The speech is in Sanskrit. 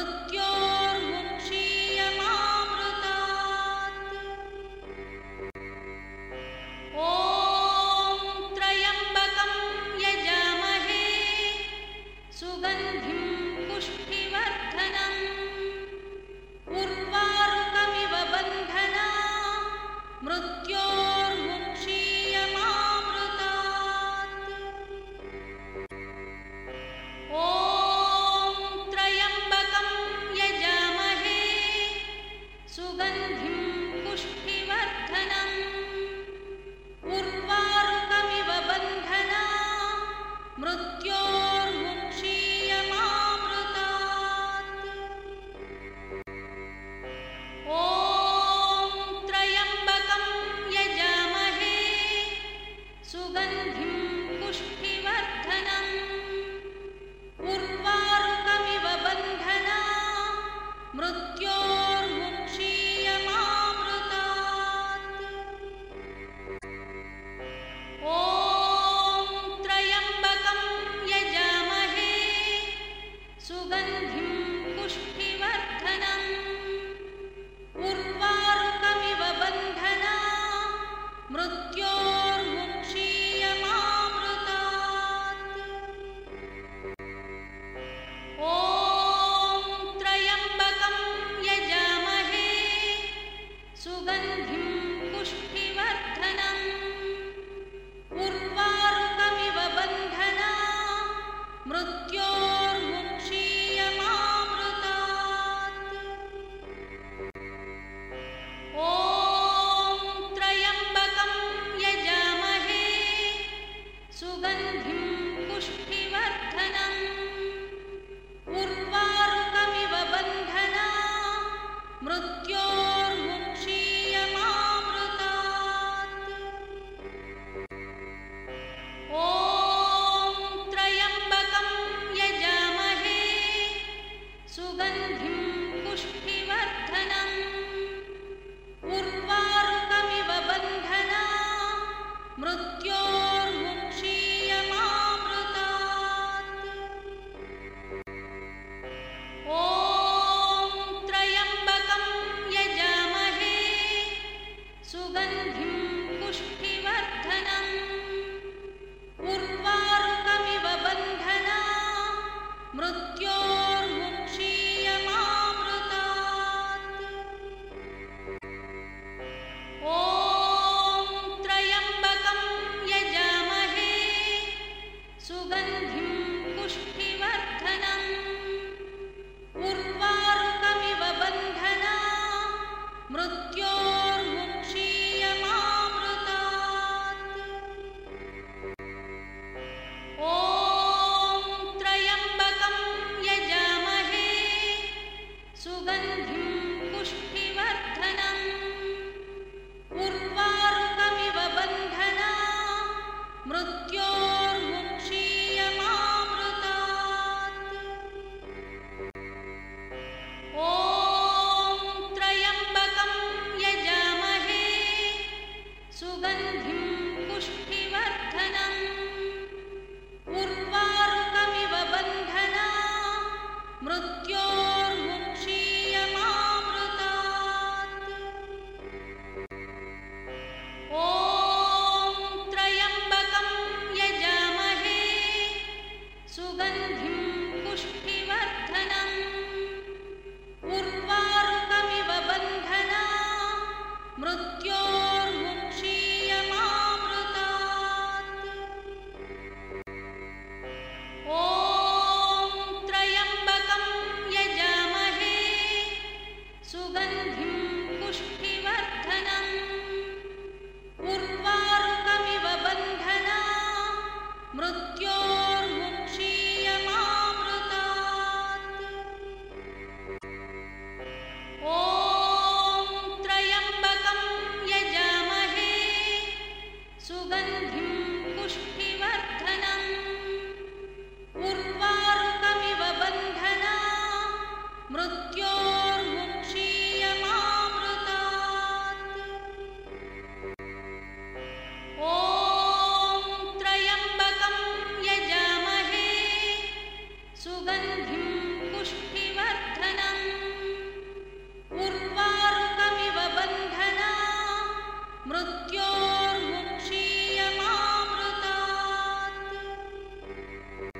मृत्योर्मुक्षीयमामृतात्। ॐ त्र्यम्बकं यजामहे सुगन्धिं पुष्टिवर्धनम् उर्वारुकमिव बन्धनान् मृत्योर्मुक्षीयमामृतात्। ॐ त्र्यम्बकं यजामहे सुगन्धिं पुष्टिवर्धनम् उर्वारुकमिव बन्धनान् मृत्योर्मुक्षीयमामृतात्। ॐ त्र्यम्बकं यजामहे सुगन्धिं पुष्टिवर्धनम् उर्वारुकमिव बन्धनान् मृत्योर्मुक्षीयमामृतात्। ॐ त्र्यम्बकं यजामहे सुगन्धिं पुष्टिवर्धनम् उर्वारुकमिव बन्धनान् मृत्योर्मुक्षीयमामृतात्। ॐ त्र्यम्बकं यजामहे सुगन्धिं पुष्टिवर्धनम् उर्वारुकमिव बन्धनान् मृत्योर्मुक्षीयमामृतात्। ॐ त्र्यम्बकं यजामहे सुगन्धिं पुष्टिवर्धनम् उर्वारुकमिव बन्धनान् मृत्योर्मुक्षीयमामृतात्। ॐ त्र्यम्बकं यजामहे सुगन्धिं पुष्टिवर्धनम् उर्वारुकमिव बन्धनान् मृत्योर्मुक्षीयमामृतात्। ॐ त्र्यम्बकं यजामहे सुगन्धिं पुष्टिवर्धनम् उर्वारुकमिव बन्धनान् मृत्योर्मुक्षीयमामृतात्। ॐ त्र्यम्बकं यजामहे सुगन्धिं पुष्टिवर्धनम् उर्वारुकमिव बन्धनान् मृत्योर्मुक्षीयमामृतात्। ॐ त्र्यम्बकं यजामहे सुगन्धिं पुष्टिवर्धनम् उर्वारुकमिव बन्धनान् मृत्योर्मुक्षीयमामृतात्। ॐ त्र्यम्बकं यजामहे सुगन्धिं पुष्टिवर्धनम् उर्वारुकमिव बन्धनान् मृत्योर्मुक्षीयमामृतात्। ॐ त्र्यम्बकं यजामहे सुगन्धिं पुष्टिवर्धनम् उर्वारुकमिव बन्धनान् मृत्योर्मुक्षीयमामृतात्। ॐ त्र्यम्बकं यजामहे सुगन्धिं पुष्टिवर्धनम् उर्वारुकमिव बन्धनान् मृत्योर्मुक्षीयमामृतात्। ॐ त्र्यम्बकं यजामहे सुगन्धिं पुष्टिवर्धनम् उर्वारुकमिव बन्धनान् मृत्योर्मुक्षीयमामृतात्। ॐ त्र्यम्बकं यजामहे सुगन्धिं पुष्टि